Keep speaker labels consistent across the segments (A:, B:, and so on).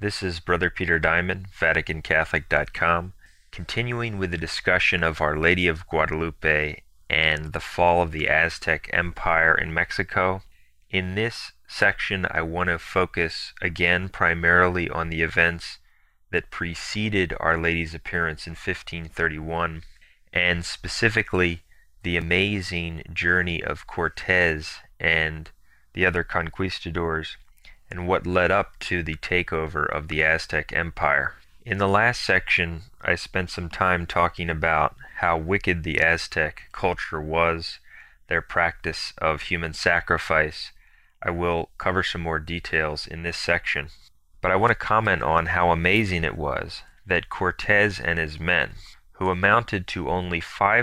A: This is Brother Peter Diamond, VaticanCatholic.com, continuing with the discussion of Our Lady of Guadalupe and the fall of the Aztec Empire in Mexico. In this section, I want to focus again primarily on the events that preceded Our Lady's appearance in 1531, and specifically the amazing journey of Cortez and the other conquistadors, and what led up to the takeover of the Aztec Empire. In the last section, I spent some time talking about how wicked the Aztec culture was, their practice of human sacrifice. I will cover some more details in this section, but I want to comment on how amazing it was that Cortez and his men, who amounted to only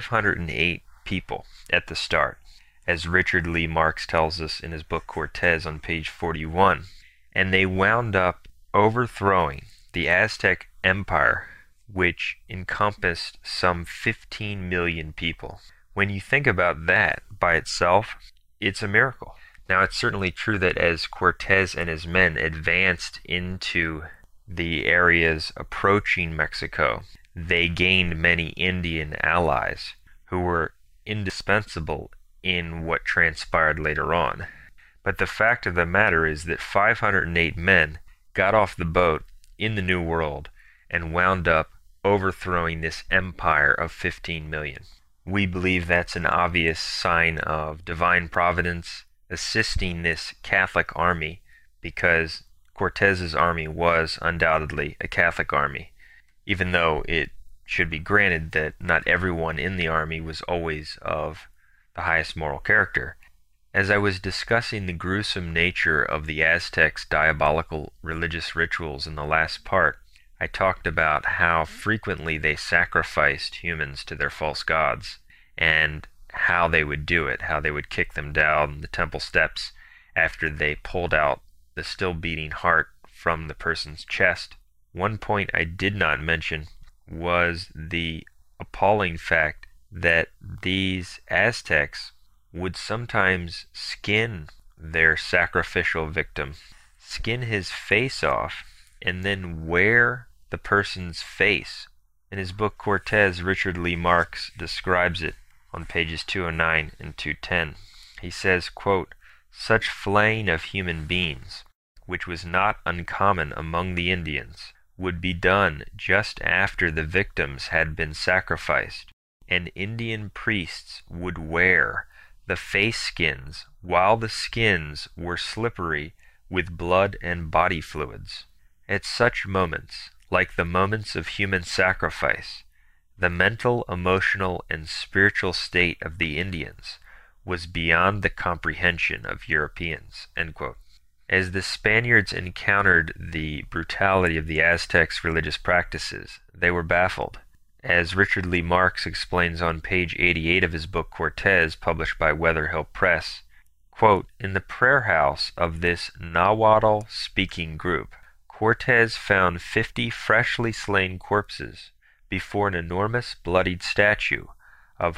A: 508 people at the start, as Richard Lee Marks tells us in his book Cortez on page 41, and they wound up overthrowing the Aztec Empire, which encompassed some 15 million people. When you think about that by itself, it's a miracle. Now, it's certainly true that as Cortez and his men advanced into the areas approaching Mexico, they gained many Indian allies who were indispensable in what transpired later on. But the fact of the matter is that 508 men got off the boat in the New World and wound up overthrowing this empire of 15 million. We believe that's an obvious sign of divine providence assisting this Catholic army, because Cortez's army was undoubtedly a Catholic army, even though it should be granted that not everyone in the army was always of the highest moral character. As I was discussing the gruesome nature of the Aztecs' diabolical religious rituals in the last part, I talked about how frequently they sacrificed humans to their false gods, and how they would do it, how they would kick them down the temple steps after they pulled out the still beating heart from the person's chest. One point I did not mention was the appalling fact that these Aztecs would sometimes skin their sacrificial victim, skin his face off, and then wear the person's face. In his book Cortez, Richard Lee Marks describes it on pages 209 and 210. He says, quote, "Such flaying of human beings, which was not uncommon among the Indians, would be done just after the victims had been sacrificed, and Indian priests would wear the face skins while the skins were slippery with blood and body fluids. At such moments, like the moments of human sacrifice, the mental, emotional, and spiritual state of the Indians was beyond the comprehension of Europeans." End quote. As the Spaniards encountered the brutality of the Aztecs' religious practices, they were baffled. As Richard Lee Marks explains on page 88 of his book Cortez, published by Weatherhill Press, quote, "In the prayer house of this Nahuatl-speaking group, Cortez found 50 freshly slain corpses before an enormous bloodied statue of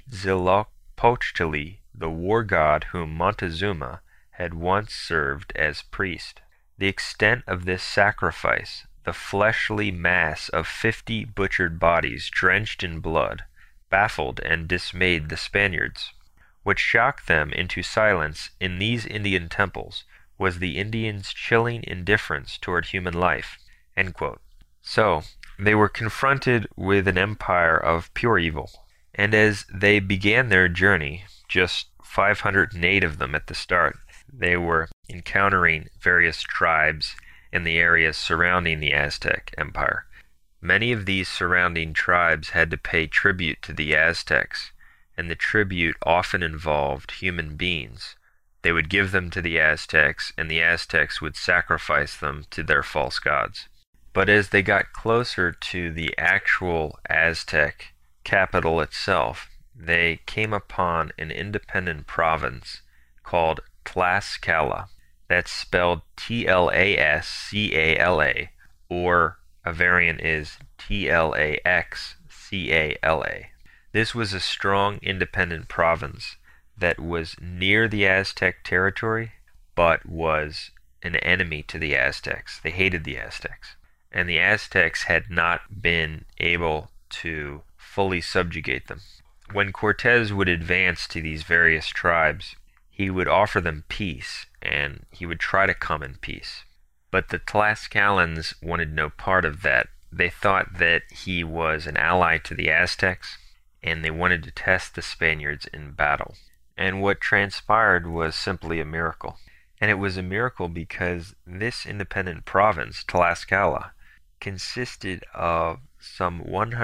A: Huitzilopochtli, the war god whom Montezuma had once served as priest. The extent of this sacrifice, the fleshly mass of 50 butchered bodies drenched in blood, baffled and dismayed the Spaniards. What shocked them into silence in these Indian temples was the Indians' chilling indifference toward human life." End quote. So, they were confronted with an empire of pure evil, and as they began their journey, just 508 of them at the start, they were encountering various tribes in the areas surrounding the Aztec Empire. Many of these surrounding tribes had to pay tribute to the Aztecs, and the tribute often involved human beings. They would give them to the Aztecs, and the Aztecs would sacrifice them to their false gods. But as they got closer to the actual Aztec capital itself, they came upon an independent province called Tlaxcala. That's spelled Tlascala, or a variant is Tlaxcala. This was a strong independent province that was near the Aztec territory, but was an enemy to the Aztecs. They hated the Aztecs. And the Aztecs had not been able to fully subjugate them. When Cortez would advance to these various tribes, he would offer them peace, and he would try to come in peace. But the Tlaxcalans wanted no part of that. They thought that he was an ally to the Aztecs, and they wanted to test the Spaniards in battle. And what transpired was simply a miracle. And it was a miracle because this independent province, Tlaxcala, consisted of some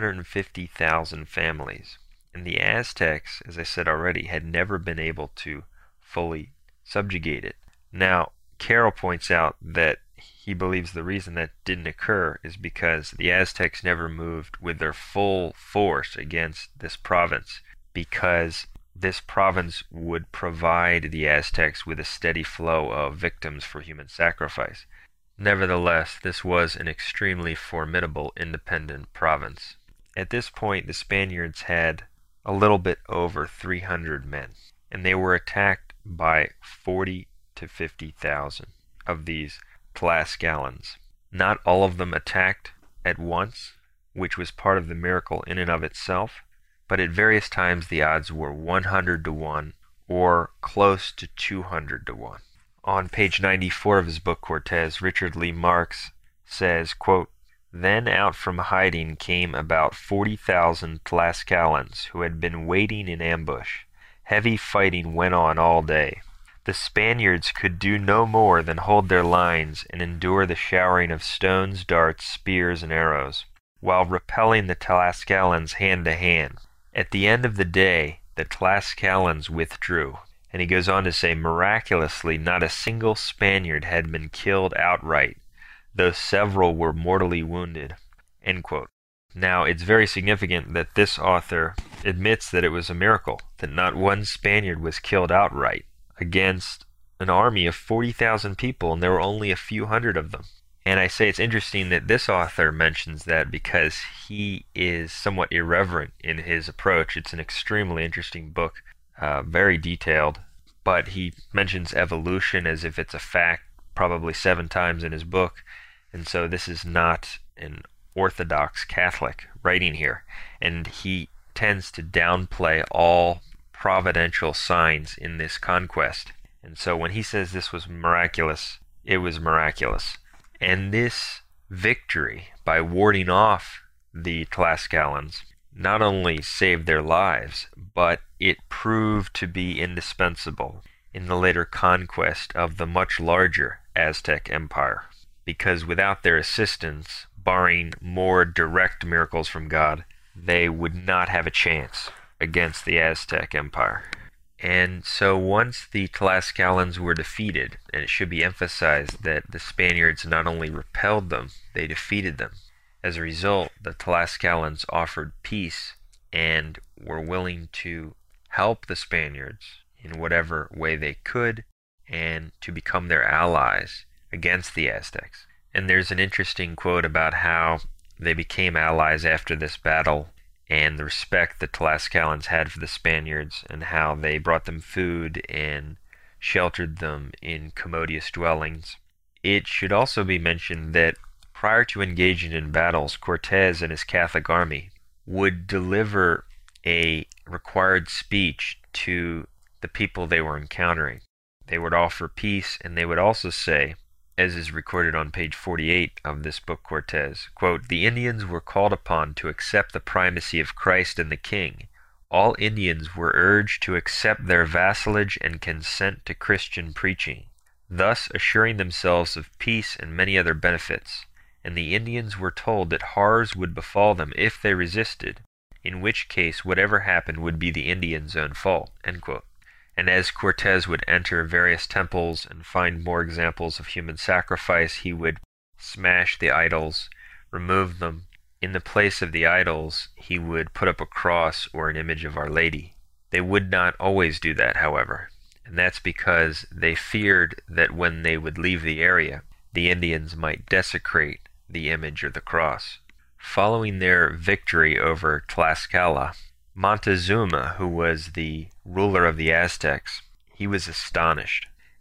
A: 150,000 families. And the Aztecs, as I said already, had never been able to fully subjugate it. Now, Carroll points out that he believes the reason that didn't occur is because the Aztecs never moved with their full force against this province, because this province would provide the Aztecs with a steady flow of victims for human sacrifice. Nevertheless, this was an extremely formidable independent province. At this point, the Spaniards had a little bit over 300 men, and they were attacked by 40 to 50,000 of these Tlaxcalans. Not all of them attacked at once, which was part of the miracle in and of itself, but at various times the odds were 100 to 1 or close to 200 to 1. On page 94 of his book Cortez, Richard Lee Marks says, quote, "Then out from hiding came about 40,000 Tlaxcalans who had been waiting in ambush. Heavy fighting went on all day. The Spaniards could do no more than hold their lines and endure the showering of stones, darts, spears, and arrows, while repelling the Tlaxcalans hand to hand. At the end of the day, the Tlaxcalans withdrew." And he goes on to say, "Miraculously, not a single Spaniard had been killed outright, though several were mortally wounded." End quote. Now, it's very significant that this author admits that it was a miracle, that not one Spaniard was killed outright against an army of 40,000 people, and there were only a few hundred of them. And I say it's interesting that this author mentions that because he is somewhat irreverent in his approach. It's an extremely interesting book. Very detailed, but he mentions evolution as if it's a fact probably 7 times in his book, and so this is not an Orthodox Catholic writing here, and he tends to downplay all providential signs in this conquest. And so when he says this was miraculous, it was miraculous. And this victory, by warding off the Tlaxcalans, not only saved their lives, but it proved to be indispensable in the later conquest of the much larger Aztec Empire, because without their assistance, barring more direct miracles from God, they would not have a chance against the Aztec Empire. And so once the Tlaxcalans were defeated, and it should be emphasized that the Spaniards not only repelled them, they defeated them. As a result, the Tlaxcalans offered peace and were willing to help the Spaniards in whatever way they could and to become their allies against the Aztecs. And there's an interesting quote about how they became allies after this battle and the respect the Tlaxcalans had for the Spaniards and how they brought them food and sheltered them in commodious dwellings. It should also be mentioned that prior to engaging in battles, Cortez and his Catholic army would deliver a required speech to the people they were encountering. They would offer peace, and they would also say, as is recorded on page 48 of this book Cortez, quote, "The Indians were called upon to accept the primacy of Christ and the King. All Indians were urged to accept their vassalage and consent to Christian preaching, thus assuring themselves of peace and many other benefits. And the Indians were told that horrors would befall them if they resisted, in which case whatever happened would be the Indians' own fault." End quote. And as Cortez would enter various temples and find more examples of human sacrifice, he would smash the idols, remove them. In the place of the idols, he would put up a cross or an image of Our Lady. They would not always do that, however, and that's because they feared that when they would leave the area, the Indians might desecrate the image or the cross. Following their victory over Tlaxcala, Montezuma, who was the ruler of the Aztecs, he was astonished.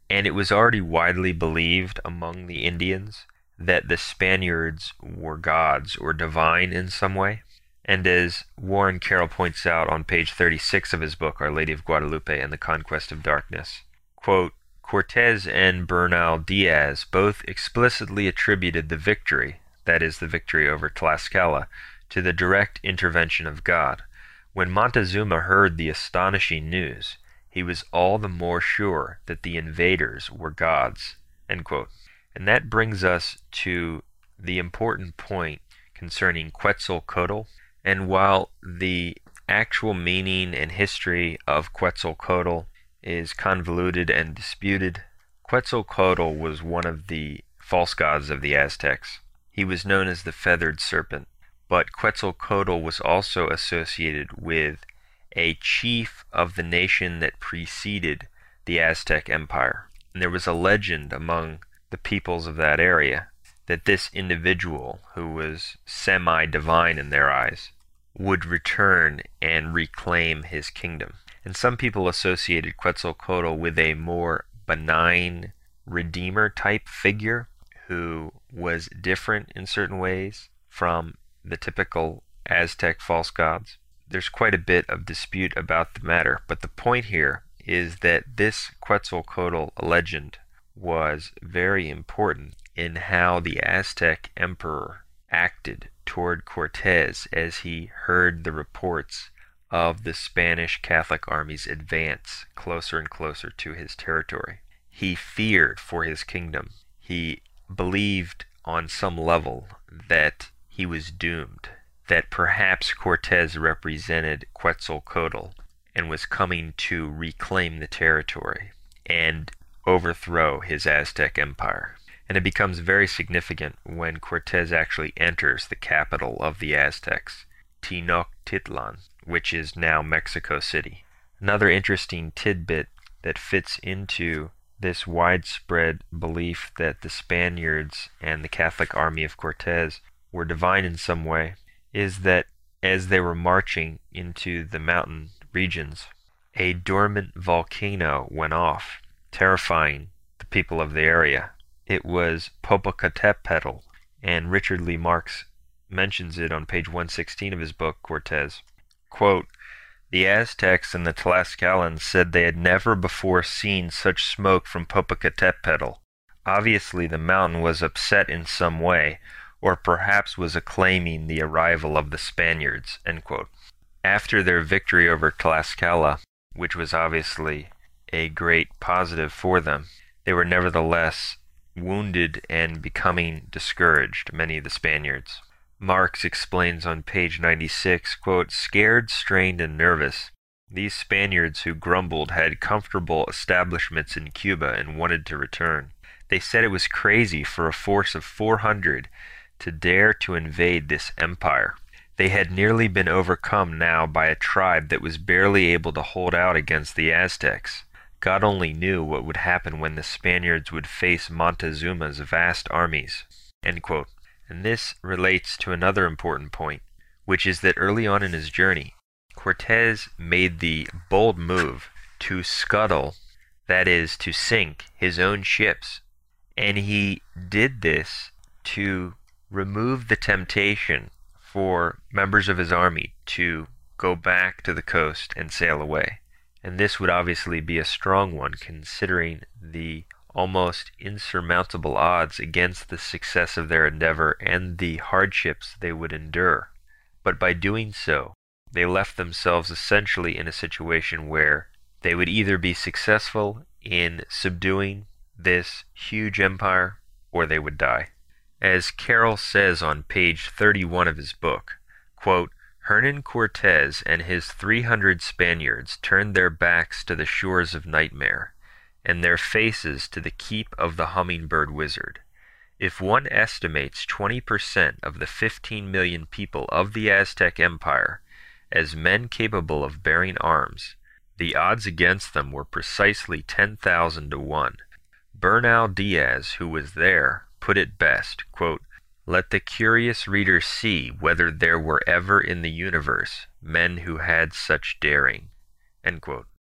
A: and it was already widely believed among the Indians that the Spaniards were gods or divine in some way. And as Warren Carroll points out on page 36 of his book, Our Lady of Guadalupe and the Conquest of Darkness, quote, Cortez and Bernal Diaz both explicitly attributed the victory, that is, the victory over Tlaxcala, to the direct intervention of God. When Montezuma heard the astonishing news, he was all the more sure that the invaders were gods. End quote. And that brings us to the important point concerning Quetzalcoatl. And while the actual meaning and history of Quetzalcoatl is convoluted and disputed, Quetzalcoatl was one of the false gods of the Aztecs. He was known as the Feathered Serpent, but Quetzalcoatl was also associated with a chief of the nation that preceded the Aztec Empire. And there was a legend among the peoples of that area that this individual, who was semi-divine in their eyes, would return and reclaim his kingdom. And some people associated Quetzalcoatl with a more benign redeemer-type figure who was different in certain ways from the typical Aztec false gods. There's quite a bit of dispute about the matter, but the point here is that this Quetzalcoatl legend was very important in how the Aztec emperor acted toward Cortez as he heard the reports of the Spanish Catholic army's advance closer and closer to his territory. He feared for his kingdom. He believed on some level that he was doomed, that perhaps Cortez represented Quetzalcoatl and was coming to reclaim the territory and overthrow his Aztec empire. And it becomes very significant when Cortez actually enters the capital of the Aztecs, Tenochtitlan, which is now Mexico City. Another interesting tidbit that fits into this widespread belief that the Spaniards and the Catholic army of Cortez were divine in some way is that as they were marching into the mountain regions, a dormant volcano went off, terrifying the people of the area. It was Popocatépetl, and Richard Lee Marks mentions it on page 116 of his book, Cortez. Quote, the Aztecs and the Tlaxcalans said they had never before seen such smoke from Popocatépetl. Obviously the mountain was upset in some way, or perhaps was acclaiming the arrival of the Spaniards. End quote. After their victory over Tlaxcala, which was obviously a great positive for them, they were nevertheless wounded and becoming discouraged, many of the Spaniards. Marx explains on page 96, quote, scared, strained, and nervous, these Spaniards who grumbled had comfortable establishments in Cuba and wanted to return. They said it was crazy for a force of 400 to dare to invade this empire. They had nearly been overcome now by a tribe that was barely able to hold out against the Aztecs. God only knew what would happen when the Spaniards would face Montezuma's vast armies. End quote. And this relates to another important point, which is that early on in his journey, Cortez made the bold move to scuttle, that is, to sink his own ships. And he did this to remove the temptation for members of his army to go back to the coast and sail away. And this would obviously be a strong one, considering the almost insurmountable odds against the success of their endeavor and the hardships they would endure. But by doing so, they left themselves essentially in a situation where they would either be successful in subduing this huge empire, or they would die. As Carroll says on page 31 of his book, quote, Hernan Cortez and his 300 Spaniards turned their backs to the shores of Nightmare, and their faces to the keep of the Hummingbird Wizard. If one estimates 20% of the 15 million people of the Aztec Empire as men capable of bearing arms, the odds against them were precisely 10,000 to 1. Bernal Diaz, who was there, put it best, quote, let the curious reader see whether there were ever in the universe men who had such daring. End quote.